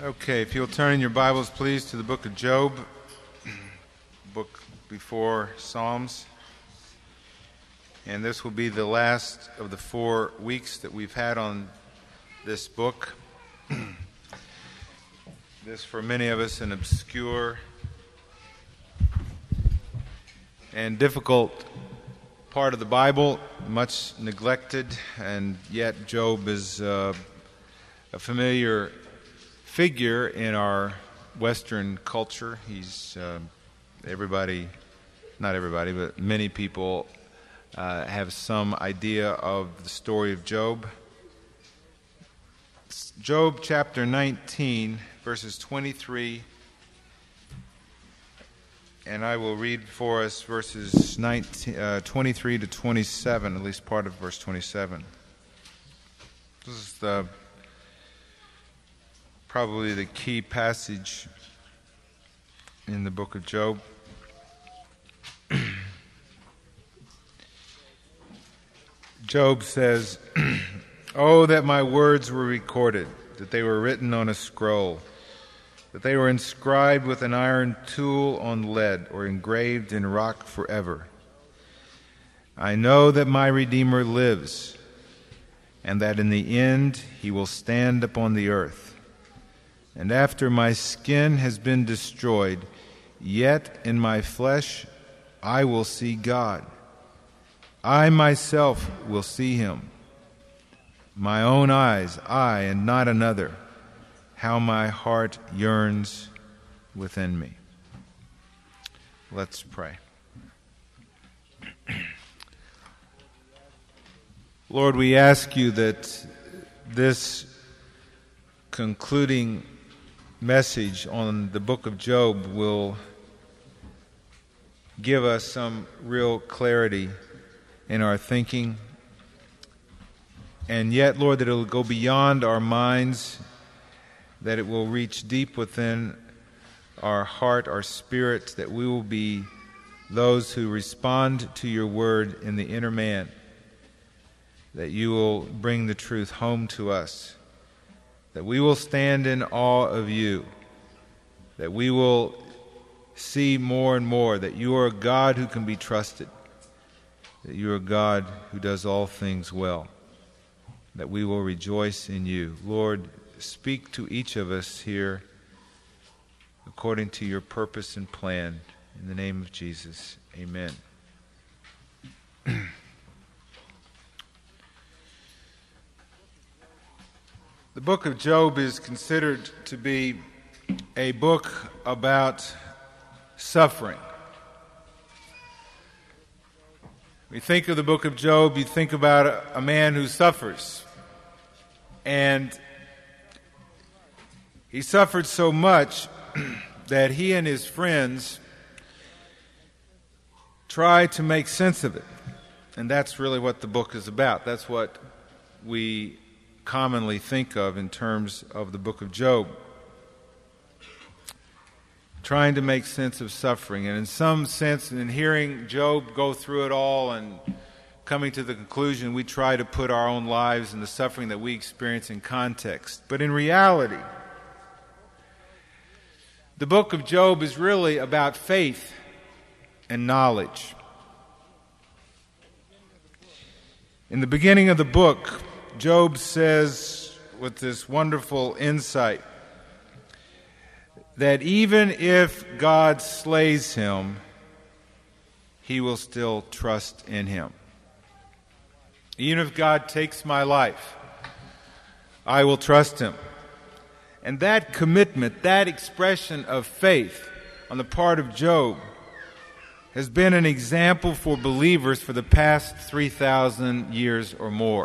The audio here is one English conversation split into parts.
Okay, if you'll turn in your Bibles, please, to the book of Job, book before Psalms. And this will be the last of the 4 weeks that we've had on this book. This, for many of us, an obscure and difficult part of the Bible, much neglected, and yet Job is a familiar figure in our Western culture. He's not everybody, but many people have some idea of the story of Job. Job chapter 19, verses 23, and I will read for us verses 23 to 27, at least part of verse 27. This is probably the key passage in the book of Job. Job says, "Oh, that my words were recorded, that they were written on a scroll, that they were inscribed with an iron tool on lead, or engraved in rock forever. I know that my Redeemer lives, and that in the end he will stand upon the earth. And after my skin has been destroyed, yet in my flesh I will see God. I myself will see him. My own eyes, I and not another. How my heart yearns within me." Let's pray. Lord, we ask you that this concluding message on the book of Job will give us some real clarity in our thinking, and yet, Lord, that it will go beyond our minds, that it will reach deep within our heart, our spirit, that we will be those who respond to your word in the inner man, that you will bring the truth home to us, that we will stand in awe of you, that we will see more and more that you are a God who can be trusted, that you are a God who does all things well, that we will rejoice in you. Lord, speak to each of us here according to your purpose and plan. In the name of Jesus, amen. The book of Job is considered to be a book about suffering. When you think of the book of Job, you think about a man who suffers. And he suffered so much that he and his friends tried to make sense of it. And that's really what the book is about. That's what we commonly think of in terms of the book of Job. Trying to make sense of suffering. And in some sense, in hearing Job go through it all and coming to the conclusion, we try to put our own lives and the suffering that we experience in context. But in reality, the book of Job is really about faith and knowledge. In the beginning of the book, Job says, with this wonderful insight, that even if God slays him, he will still trust in him. Even if God takes my life, I will trust him. And that commitment, that expression of faith on the part of Job has been an example for believers for the past 3,000 years or more.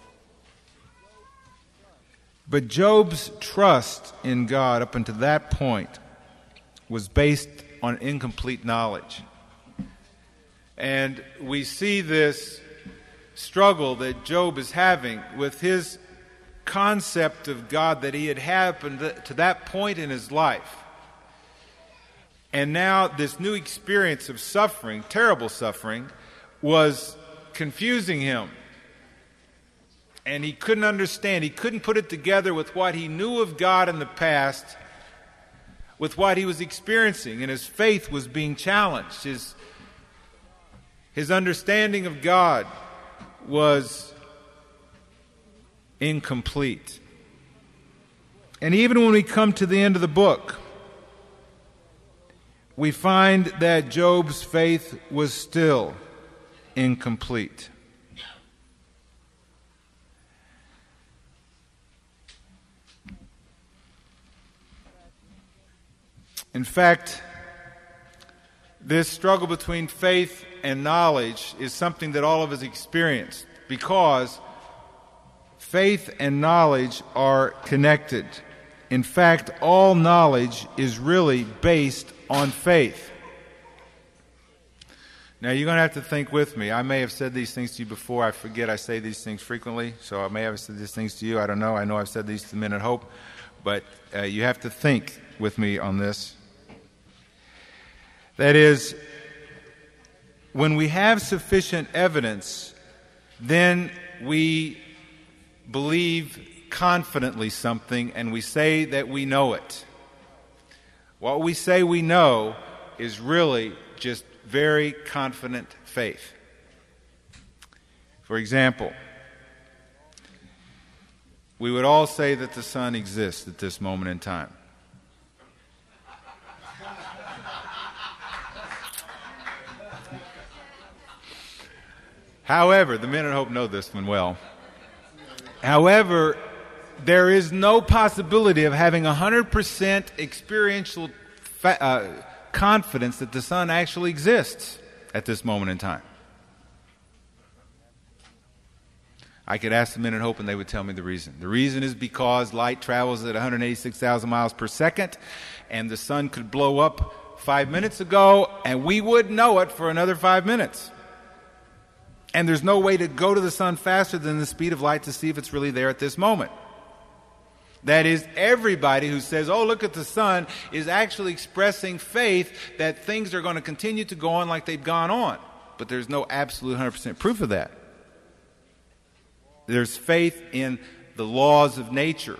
But Job's trust in God up until that point was based on incomplete knowledge. And we see this struggle that Job is having with his concept of God that he had happened to that point in his life. And now this new experience of suffering, terrible suffering, was confusing him. and he couldn't understand. He couldn't put it together with what he knew of God in the past, with what he was experiencing, and his faith was being challenged. His understanding of God was incomplete. And even when we come to the end of the book, we find that Job's faith was still incomplete. In fact, this struggle between faith and knowledge is something that all of us experience, because faith and knowledge are connected. In fact, all knowledge is really based on faith. Now, you're going to have to think with me. I may have said these things to you before. I forget I say these things frequently, so I may have said these things to you. I don't know. I know I've said these to the Men at Hope, but you have to think with me on this. That is, when we have sufficient evidence, then we believe confidently something and we say that we know it. What we say we know is really just very confident faith. For example, we would all say that the sun exists at this moment in time. However, the Men at Hope know this one well. However, there is no possibility of having 100% experiential confidence that the sun actually exists at this moment in time. I could ask the Men at Hope and they would tell me the reason. The reason is because light travels at 186,000 miles per second, and the sun could blow up 5 minutes ago and we wouldn't know it for another 5 minutes. And there's no way to go to the sun faster than the speed of light to see if it's really there at this moment. That is, everybody who says, oh, look at the sun, is actually expressing faith that things are going to continue to go on like they've gone on. But there's no absolute 100% proof of that. There's faith in the laws of nature.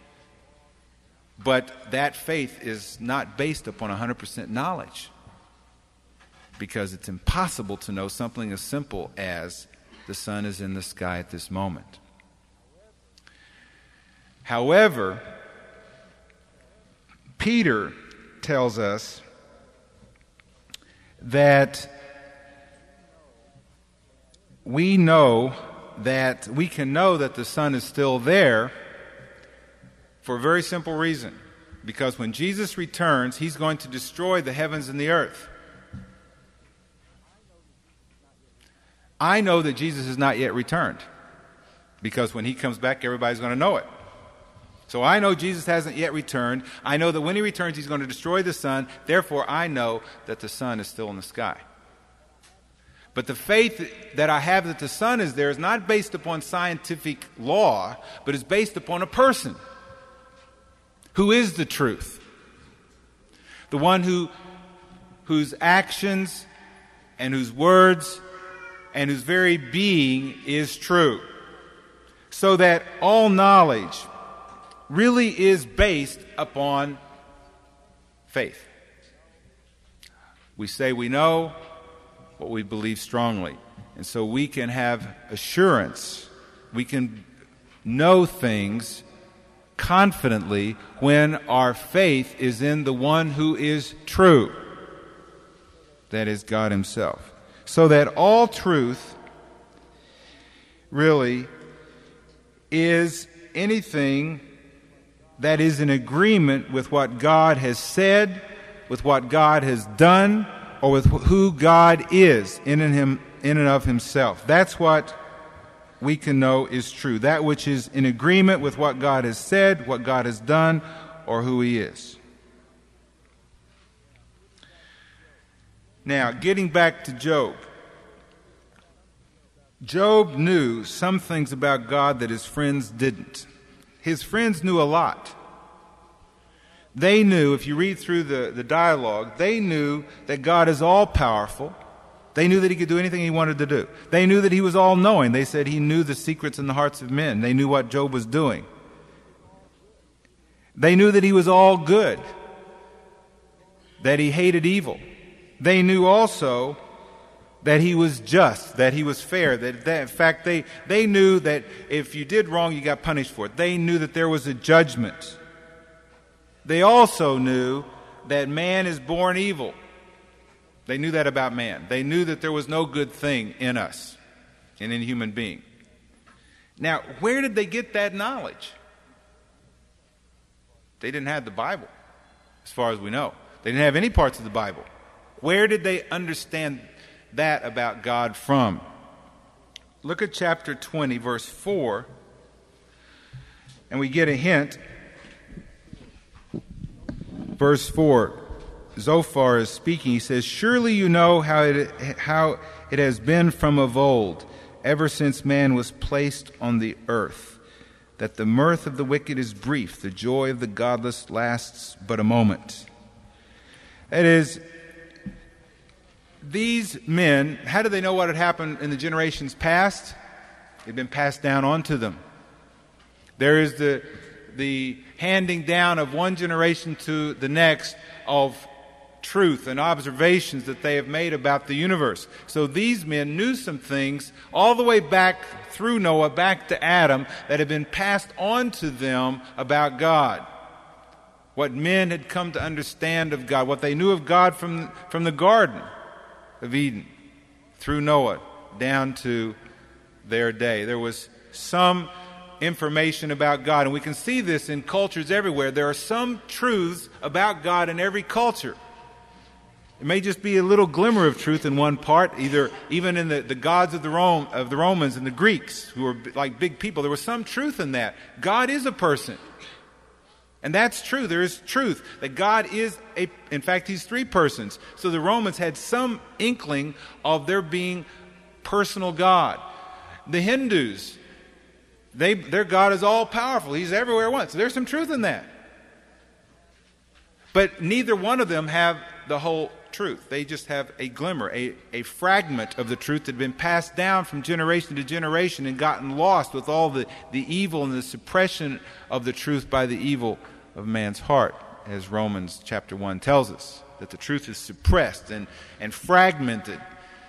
But that faith is not based upon 100% knowledge, because it's impossible to know something as simple as the sun is in the sky at this moment. However, Peter tells us that we can know that the sun is still there for a very simple reason. Because when Jesus returns, he's going to destroy the heavens and the earth. I know that Jesus has not yet returned, because when he comes back, everybody's going to know it. So I know Jesus hasn't yet returned. I know that when he returns, he's going to destroy the sun. Therefore, I know that the sun is still in the sky. But the faith that I have that the sun is there is not based upon scientific law, but is based upon a person who is the truth. The one whose actions and whose words and whose very being is true. So that all knowledge really is based upon faith. We say we know what we believe strongly. And so we can have assurance. We can know things confidently when our faith is in the one who is true. That is God himself. So that all truth really is anything that is in agreement with what God has said, with what God has done, or with who God is in and of himself. That's what we can know is true. That which is in agreement with what God has said, what God has done, or who he is. Now, getting back to Job. Job knew some things about God that his friends didn't. His friends knew a lot. They knew, if you read through the dialogue, they knew that God is all-powerful, They knew that he could do anything he wanted to do. They knew that he was all-knowing. They said he knew the secrets in the hearts of men. They knew what Job was doing. They knew that he was all good, that he hated evil. They knew also that he was just, that he was fair, that in fact they knew that if you did wrong, you got punished for it. They knew that there was a judgment. They also knew that man is born evil. They knew that about man. They knew that there was no good thing in us, in any human being. Now, where did they get that knowledge? They didn't have the Bible, as far as we know. They didn't have any parts of the Bible. Where did they understand that about God from? Look at chapter 20, verse 4, and we get a hint. Verse 4, Zophar is speaking. He says, "Surely you know how it has been from of old, ever since man was placed on the earth, that the mirth of the wicked is brief, the joy of the godless lasts but a moment." That is, these men, how do they know what had happened in the generations past? It had been passed down onto them. There is the handing down of one generation to the next of truth and observations that they have made about the universe. So these men knew some things all the way back through Noah, back to Adam, that had been passed on to them about God. What men had come to understand of God, what they knew of God from the Garden of Eden, through Noah, down to their day. There was some information about God, and we can see this in cultures everywhere. There are some truths about God in every culture. It may just be a little glimmer of truth in one part, even in the gods of the Romans and the Greeks, who were like big people. There was some truth in that. God is a person. And that's true. There is truth that God is in fact, he's three persons. So the Romans had some inkling of there being personal God. The Hindus, their God is all powerful. He's everywhere at once. So there's some truth in that. But neither one of them have the whole truth. They just have a glimmer, a fragment of the truth that had been passed down from generation to generation and gotten lost with all the evil and the suppression of the truth by the evil of man's heart, as Romans chapter 1 tells us, that the truth is suppressed and fragmented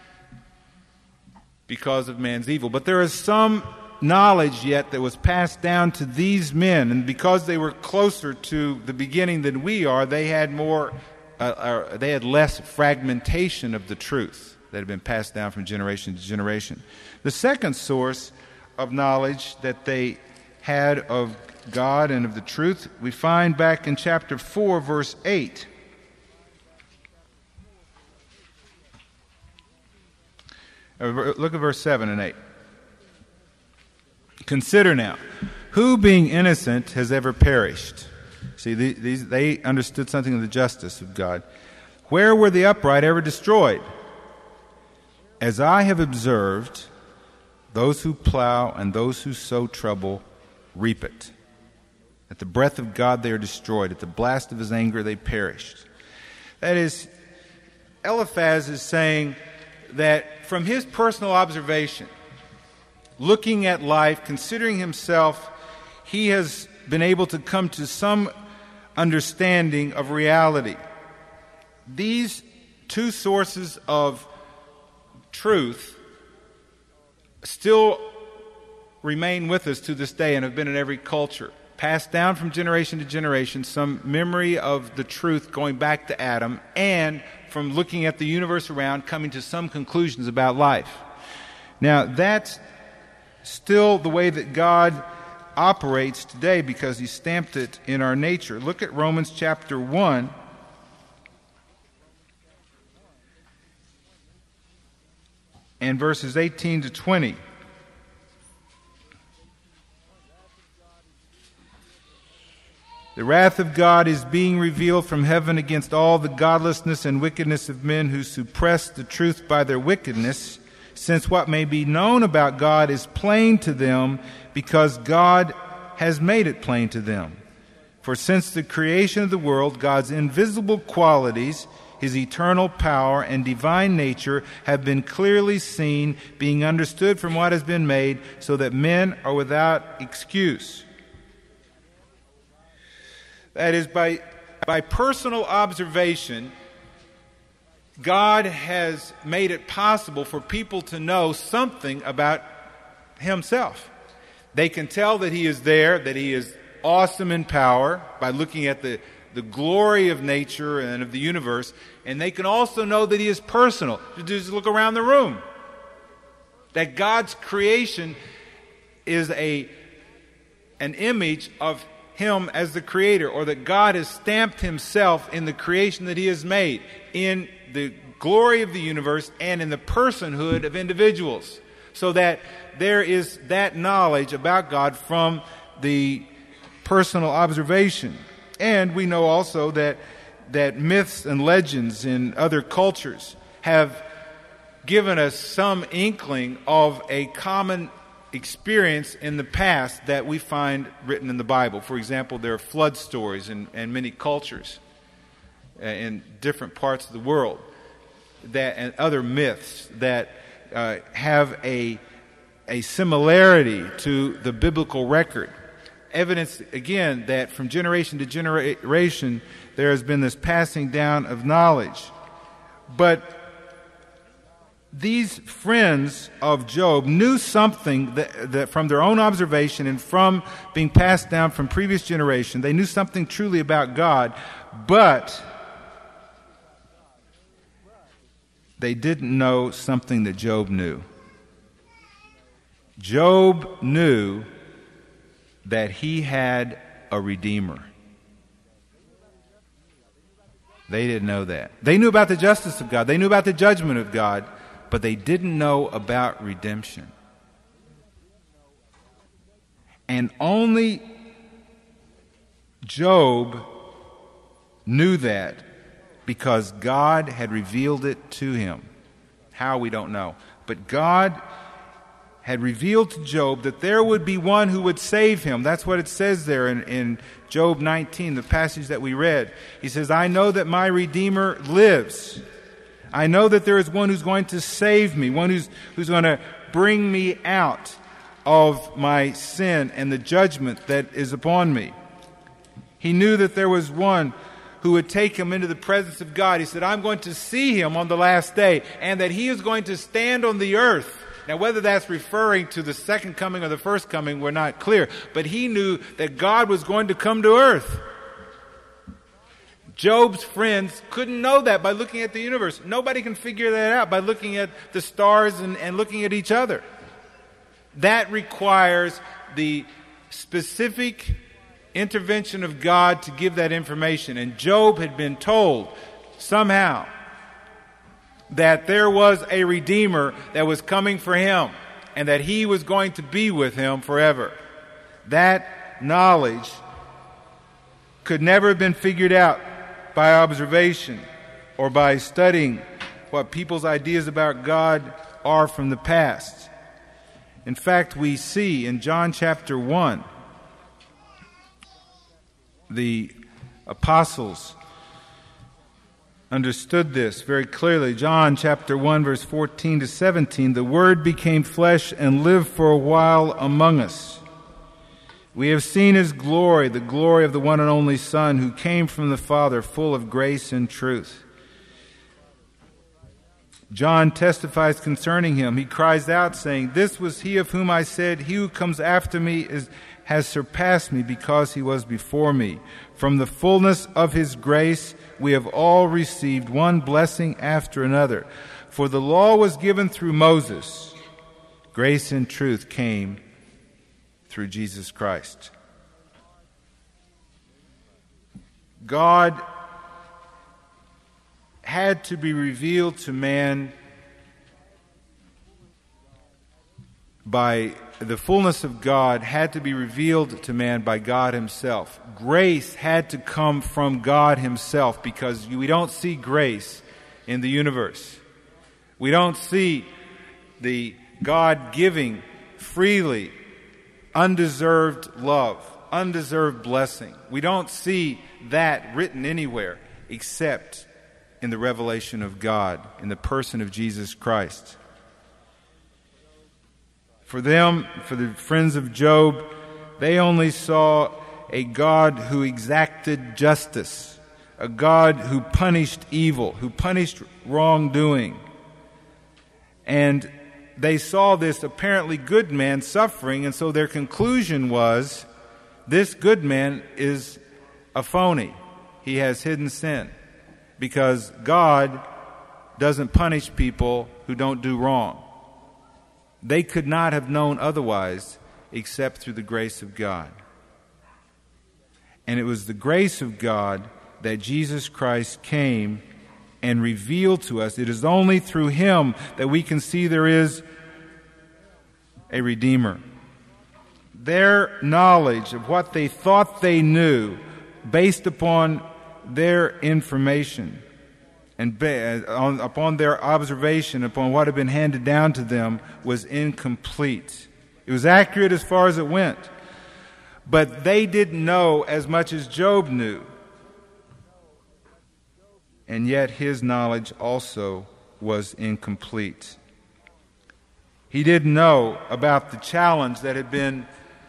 because of man's evil. But there is some knowledge yet that was passed down to these men, and because they were closer to the beginning than we are, they had less fragmentation of the truth that had been passed down from generation to generation. The second source of knowledge that they had of God and of the truth we find back in chapter 4, verse 8. Look at verse 7 and 8. "Consider now, who being innocent has ever perished?" See, they understood something of the justice of God. "Where were the upright ever destroyed? As I have observed, those who plow and those who sow trouble reap it. At the breath of God they are destroyed. At the blast of his anger they perished." That is, Eliphaz is saying that from his personal observation, looking at life, considering himself, he has been able to come to some understanding of reality. These two sources of truth still remain with us to this day and have been in every culture. Passed down from generation to generation, some memory of the truth going back to Adam, and from looking at the universe around, coming to some conclusions about life. Now, that's still the way that God operates today because he stamped it in our nature. Look at Romans chapter 1. And verses 18 to 20. "The wrath of God is being revealed from heaven against all the godlessness and wickedness of men who suppress the truth by their wickedness, since what may be known about God is plain to them, because God has made it plain to them. For since the creation of the world, God's invisible qualities, his eternal power and divine nature have been clearly seen, being understood from what has been made, so that men are without excuse. That is, by personal observation, God has made it possible for people to know something about himself. They can tell that he is there, that he is awesome in power by looking at the glory of nature and of the universe, and they can also know that he is personal. Just look around the room. That God's creation is an image of him as the creator, or that God has stamped himself in the creation that he has made, in the glory of the universe and in the personhood of individuals, so that there is that knowledge about God from the personal observation. And we know also that myths and legends in other cultures have given us some inkling of a common experience in the past that we find written in the Bible. For example, there are flood stories in many cultures in different parts of the world, and other myths that have a similarity to the biblical record. Evidence, again, that from generation to generation there has been this passing down of knowledge. But these friends of Job knew something that from their own observation and from being passed down from previous generation, they knew something truly about God, but they didn't know something that Job knew. Job knew that he had a Redeemer. They didn't know that. They knew about the justice of God. They knew about the judgment of God, but they didn't know about redemption. And only Job knew that because God had revealed it to him. How, we don't know. But God had revealed to Job that there would be one who would save him. That's what it says there in Job 19, the passage that we read. He says, I know that my Redeemer lives. I know that there is one who's going to save me, one who's going to bring me out of my sin and the judgment that is upon me. He knew that there was one who would take him into the presence of God. He said, I'm going to see him on the last day, and that he is going to stand on the earth. Now, whether that's referring to the second coming or the first coming, we're not clear. But he knew that God was going to come to earth. Job's friends couldn't know that by looking at the universe. Nobody can figure that out by looking at the stars and looking at each other. That requires the specific intervention of God to give that information. And Job had been told somehow that there was a Redeemer that was coming for him and that he was going to be with him forever. That knowledge could never have been figured out by observation or by studying what people's ideas about God are from the past. In fact, we see in John chapter 1, the apostles understood this very clearly. John chapter 1, verse 14 to 17, the Word became flesh and lived for a while among us. We have seen his glory, the glory of the one and only Son who came from the Father, full of grace and truth. John testifies concerning him. He cries out, saying, this was he of whom I said, he who comes after me has surpassed me because he was before me. From the fullness of his grace we have all received one blessing after another. For the law was given through Moses. Grace and truth came through Jesus Christ. God had to be revealed to man by the fullness of God had to be revealed to man by God himself. Grace had to come from God himself, because we don't see grace in the universe. We don't see the God giving freely undeserved love, undeserved blessing. We don't see that written anywhere except in the revelation of God, in the person of Jesus Christ. For them, for the friends of Job, they only saw a God who exacted justice, a God who punished evil, who punished wrongdoing. And they saw this apparently good man suffering, and so their conclusion was, this good man is a phony. He has hidden sin, because God doesn't punish people who don't do wrong. They could not have known otherwise except through the grace of God. And it was the grace of God that Jesus Christ came and revealed to us. It is only through Him that we can see there is a Redeemer. Their knowledge of what they thought they knew, based upon their information and upon their observation, upon what had been handed down to them, was incomplete. It was accurate as far as it went, but they didn't know as much as Job knew. And yet his knowledge also was incomplete. He didn't know about the challenge that had been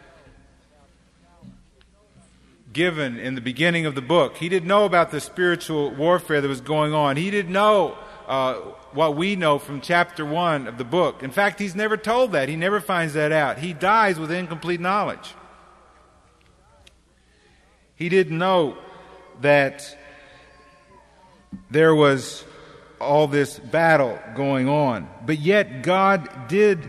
given in the beginning of the book. He didn't know about the spiritual warfare that was going on. He didn't know what we know from chapter 1 of the book. In fact, he's never told that. He never finds that out. He dies with incomplete knowledge. He didn't know that there was all this battle going on. But yet God did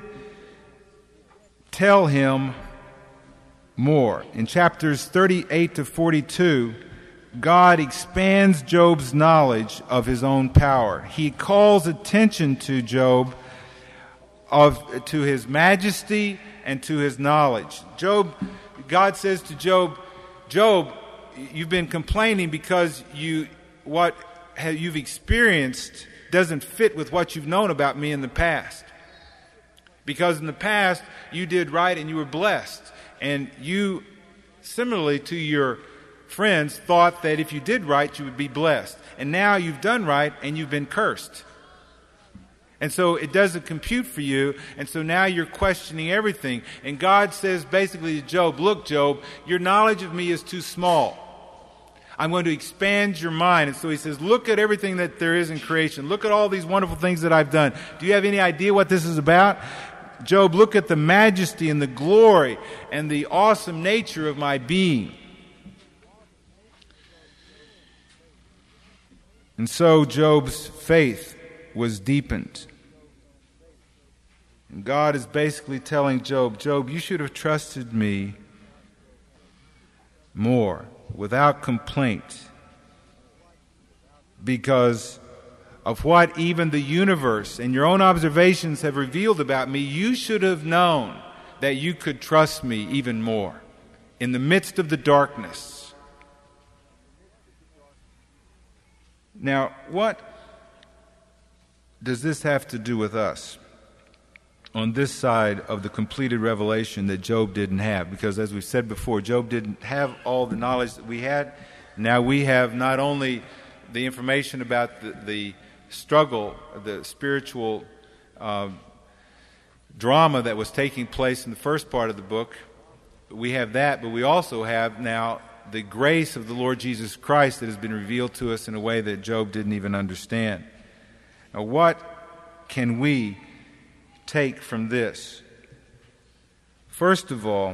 tell him more. In chapters 38 to 42, God expands Job's knowledge of his own power. He calls attention to Job to his majesty and to his knowledge. God says to Job, Job, you've been complaining because what you've experienced doesn't fit with what you've known about me in the past. Because in the past, you did right and you were blessed. And you, similarly to your friends, thought that if you did right, you would be blessed. And now you've done right and you've been cursed. And so it doesn't compute for you, and so now you're questioning everything. And God says basically to Job, look, Job, your knowledge of me is too small. I'm going to expand your mind. And so he says, look at everything that there is in creation. Look at all these wonderful things that I've done. Do you have any idea what this is about? Job, look at the majesty and the glory and the awesome nature of my being. And so Job's faith was deepened. And God is basically telling Job, Job, you should have trusted me more, without complaint, because of what even the universe and your own observations have revealed about me. You should have known that you could trust me even more in the midst of the darkness. Now, what does this have to do with us on this side of the completed revelation that Job didn't have? Because as we said before, Job didn't have all the knowledge that we had. Now we have not only the information about the struggle, the spiritual drama that was taking place in the first part of the book. We have that, but we also have now the grace of the Lord Jesus Christ that has been revealed to us in a way that Job didn't even understand. Now, what can we take from this? First of all,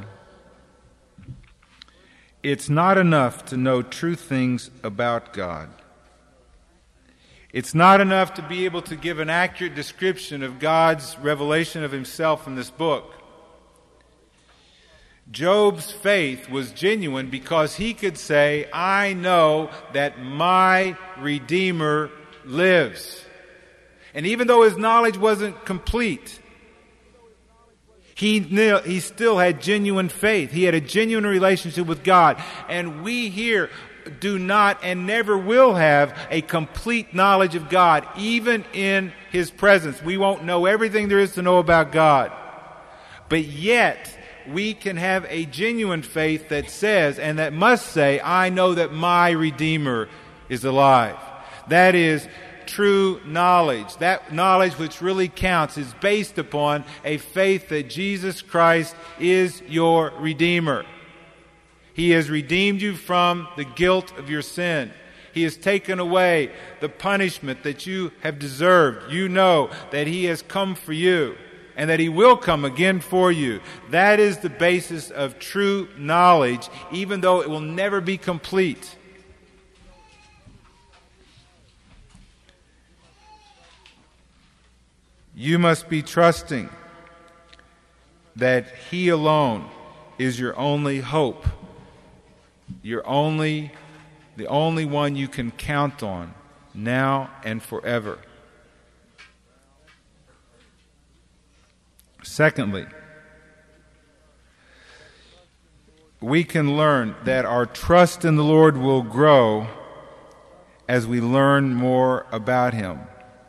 it's not enough to know true things about God. It's not enough to be able to give an accurate description of God's revelation of himself in this book. Job's faith was genuine because he could say, I know that my Redeemer lives. And even though his knowledge wasn't complete, he still had genuine faith. He had a genuine relationship with God. And we here do not and never will have a complete knowledge of God, even in his presence. We won't know everything there is to know about God. But yet, we can have a genuine faith that says, and that must say, I know that my Redeemer is alive. That is true knowledge. That knowledge which really counts is based upon a faith that Jesus Christ is your Redeemer. He has redeemed you from the guilt of your sin. He has taken away the punishment that you have deserved. You know that He has come for you and that He will come again for you. That is the basis of true knowledge, even though it will never be complete. You must be trusting that He alone is your only hope, the only one you can count on now and forever. Secondly, we can learn that our trust in the Lord will grow as we learn more about Him.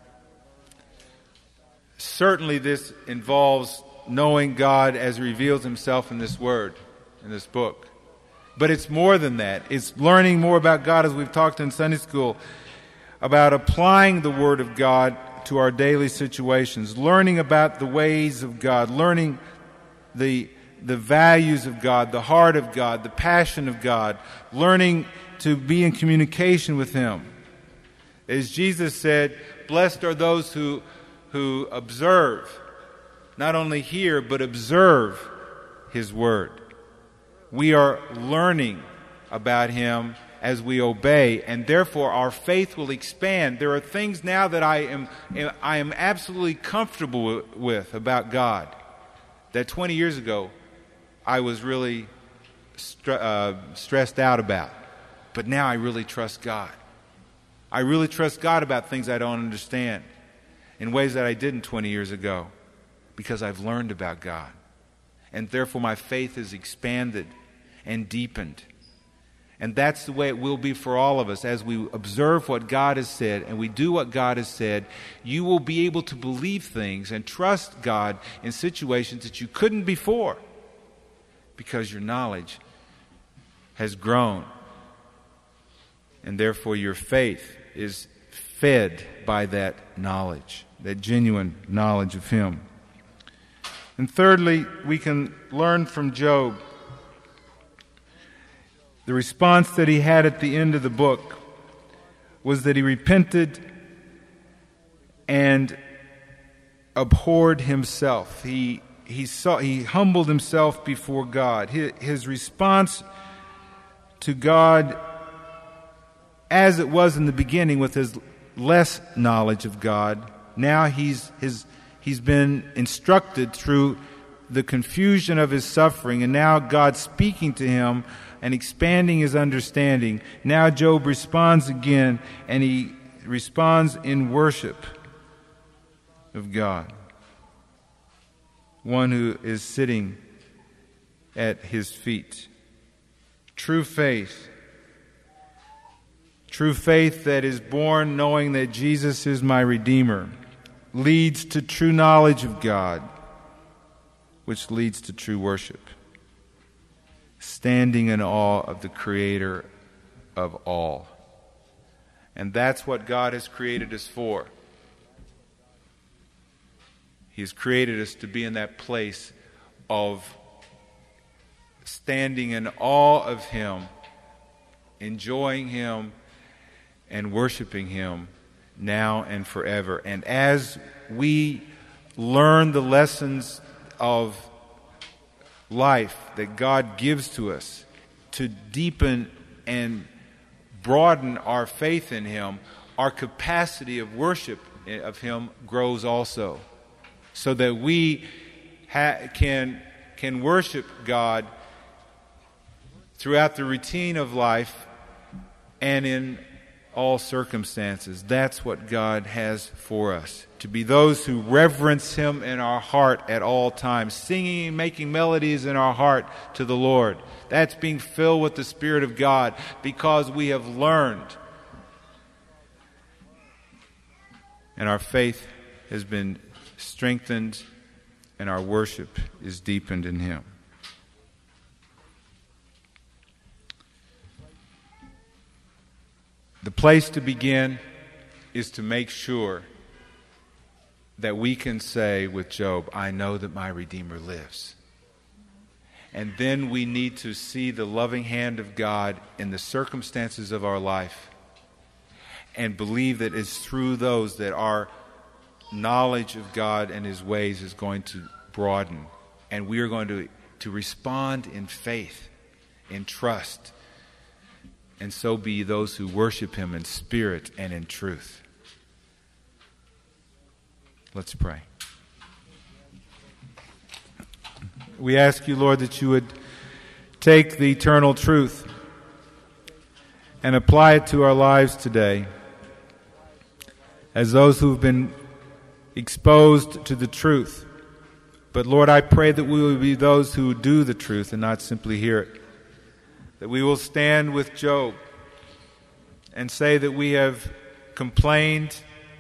Certainly this involves knowing God as He reveals Himself in this Word, in this book. But it's more than that. It's learning more about God, as we've talked in Sunday school, about applying the Word of God to our daily situations, learning about the ways of God, learning the values of God, the heart of God, the passion of God, learning to be in communication with Him. As Jesus said, blessed are those who observe, not only hear, but observe His Word. We are learning about Him as we obey, and therefore our faith will expand. There are things now that I am absolutely comfortable with about God that 20 years ago I was really stressed out about. But now I really trust God. I really trust God about things I don't understand in ways that I didn't 20 years ago, because I've learned about God. And therefore my faith is expanded and deepened. And that's the way it will be for all of us. As we observe what God has said and we do what God has said, you will be able to believe things and trust God in situations that you couldn't before, because your knowledge has grown. And therefore your faith is fed by that knowledge, that genuine knowledge of Him. And thirdly, we can learn from Job the response that he had at the end of the book was that he repented and abhorred himself. He humbled himself before God. His response to God, as it was in the beginning with his less knowledge of God, now he's been instructed through the confusion of his suffering, and now God speaking to him and expanding his understanding. Now Job responds again, and he responds in worship of God, one who is sitting at His feet. True faith that is born knowing that Jesus is my Redeemer, leads to true knowledge of God, which leads to true worship, standing in awe of the Creator of all. And that's what God has created us for. He has created us to be in that place of standing in awe of Him, enjoying Him, and worshiping Him now and forever. And as we learn the lessons of life that God gives to us to deepen and broaden our faith in Him, our capacity of worship of Him grows also, so that we can worship God throughout the routine of life and in all circumstances. That's what God has for us, to be those who reverence Him in our heart at all times, singing and making melodies in our heart to the Lord. That's being filled with the Spirit of God, because we have learned, and our faith has been strengthened, and our worship is deepened in Him. The place to begin is to make sure that we can say with Job, I know that my Redeemer lives. And then we need to see the loving hand of God in the circumstances of our life and believe that it's through those that our knowledge of God and His ways is going to broaden. And we are going to respond in faith, in trust, and so be those who worship Him in spirit and in truth. Let's pray. We ask you, Lord, that you would take the eternal truth and apply it to our lives today as those who've been exposed to the truth. But Lord, I pray that we will be those who do the truth and not simply hear it. That we will stand with Job and say that we have complained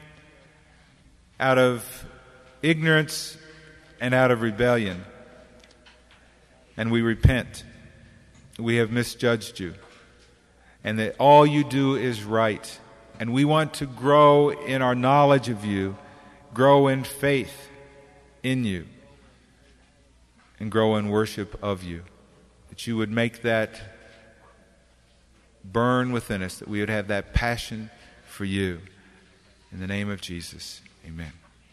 out of ignorance and out of rebellion. And we repent. We have misjudged you. And that all you do is right. And we want to grow in our knowledge of you, grow in faith in you, and grow in worship of you. That you would make that burn within us, that we would have that passion for you. In the name of Jesus, amen.